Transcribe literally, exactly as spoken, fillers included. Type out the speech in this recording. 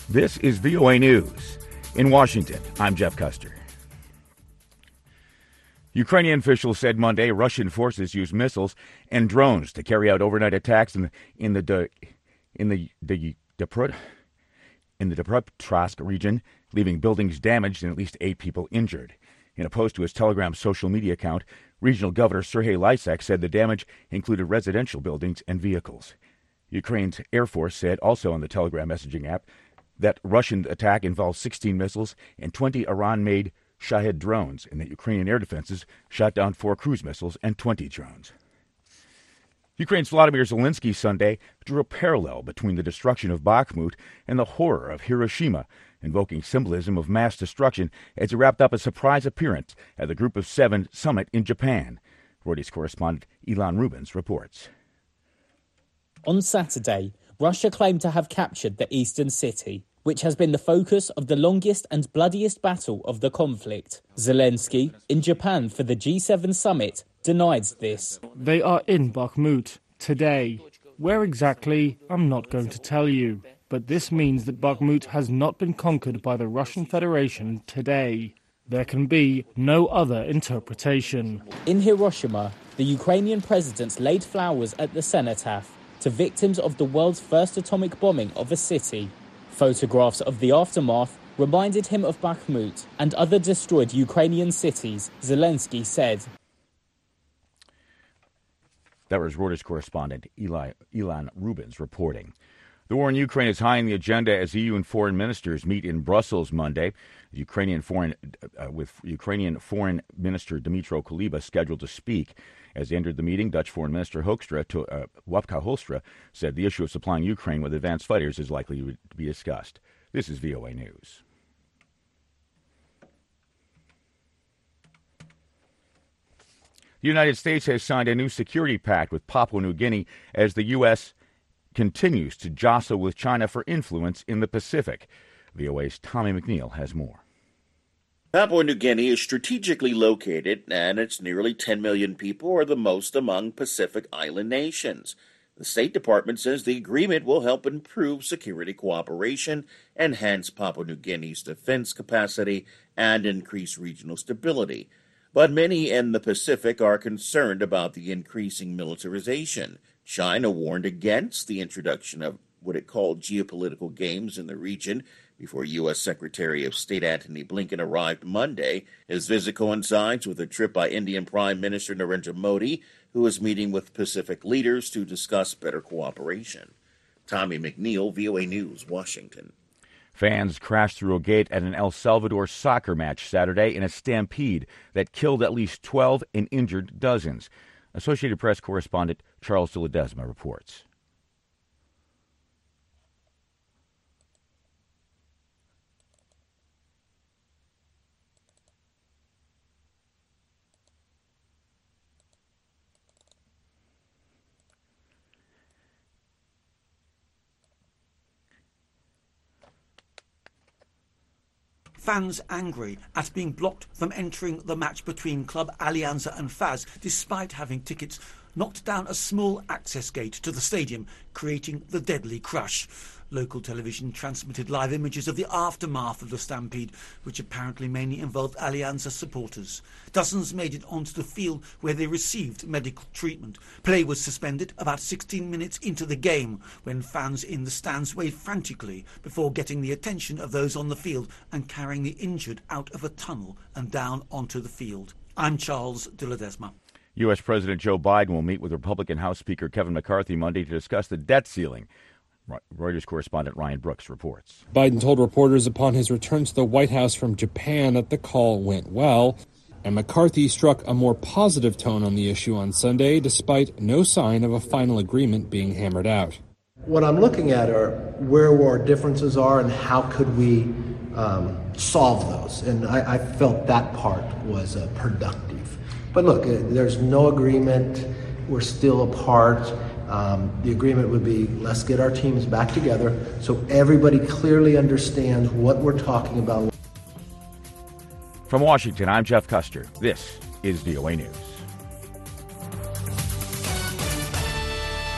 This is V O A News. In Washington, I'm Jeff Custer. Ukrainian officials said Monday Russian forces used missiles and drones to carry out overnight attacks in the in the de, in the the Depro, in the Dnipropetrovsk region, leaving buildings damaged and at least eight people injured. In a post to his Telegram social media account, Regional Governor Serhiy Lysak said the damage included residential buildings and vehicles. Ukraine's Air Force said also on the Telegram messaging app that Russian attack involved sixteen missiles and twenty Iran-made Shahed drones, and that Ukrainian air defenses shot down four cruise missiles and twenty drones. Ukraine's Volodymyr Zelensky Sunday drew a parallel between the destruction of Bakhmut and the horror of Hiroshima, invoking symbolism of mass destruction as he wrapped up a surprise appearance at the Group of Seven summit in Japan. Reuters correspondent Ilan Rubins reports. On Saturday, Russia claimed to have captured the eastern city, which has been the focus of the longest and bloodiest battle of the conflict. Zelensky, in Japan for the G seven summit, denied this. They are in Bakhmut today. Where exactly, I'm not going to tell you. But this means that Bakhmut has not been conquered by the Russian Federation today. There can be no other interpretation. In Hiroshima, the Ukrainian president laid flowers at the cenotaph to victims of the world's first atomic bombing of a city. Photographs of the aftermath reminded him of Bakhmut and other destroyed Ukrainian cities, Zelensky said. That was Reuters correspondent Eli, Ilan Rubins reporting. The war in Ukraine is high on the agenda as E U and foreign ministers meet in Brussels Monday. Ukrainian foreign, uh, with Ukrainian Foreign Minister Dmytro Kuleba scheduled to speak. As they entered the meeting, Dutch Foreign Minister Hoekstra, to, uh, Wopke Hoekstra said the issue of supplying Ukraine with advanced fighters is likely to be discussed. This is V O A News. The United States has signed a new security pact with Papua New Guinea as the U S continues to jostle with China for influence in the Pacific. V O A's Tommy McNeil has more. Papua New Guinea is strategically located, and its nearly ten million people are the most among Pacific Island nations. The State Department says the agreement will help improve security cooperation, enhance Papua New Guinea's defense capacity, and increase regional stability. But many in the Pacific are concerned about the increasing militarization. China warned against the introduction of what it called geopolitical games in the region before U S Secretary of State Antony Blinken arrived Monday. His visit coincides with a trip by Indian Prime Minister Narendra Modi, who is meeting with Pacific leaders to discuss better cooperation. Tommy McNeil, V O A News, Washington. Fans crashed through a gate at an El Salvador soccer match Saturday in a stampede that killed at least twelve and injured dozens. Associated Press correspondent Charles de Ledesma reports. Fans angry at being blocked from entering the match between Club Alianza and F A S, despite having tickets, knocked down a small access gate to the stadium, creating the deadly crush. Local television transmitted live images of the aftermath of the stampede, which apparently mainly involved Alianza supporters. Dozens made it onto the field where they received medical treatment. Play was suspended about sixteen minutes into the game when fans in the stands waved frantically before getting the attention of those on the field and carrying the injured out of a tunnel and down onto the field. I'm Charles de Ledesma. U S. President Joe Biden will meet with Republican House Speaker Kevin McCarthy Monday to discuss the debt ceiling. Reuters correspondent Ryan Brooks reports. Biden told reporters upon his return to the White House from Japan that the call went well, and McCarthy struck a more positive tone on the issue on Sunday, despite no sign of a final agreement being hammered out. What I'm looking at are where our differences are and how could we um, solve those, and I, I felt that part was uh, productive. But look, there's no agreement. We're still apart. Um, the agreement would be, let's get our teams back together so everybody clearly understands what we're talking about. From Washington, I'm Jeff Custer. This is V O A News.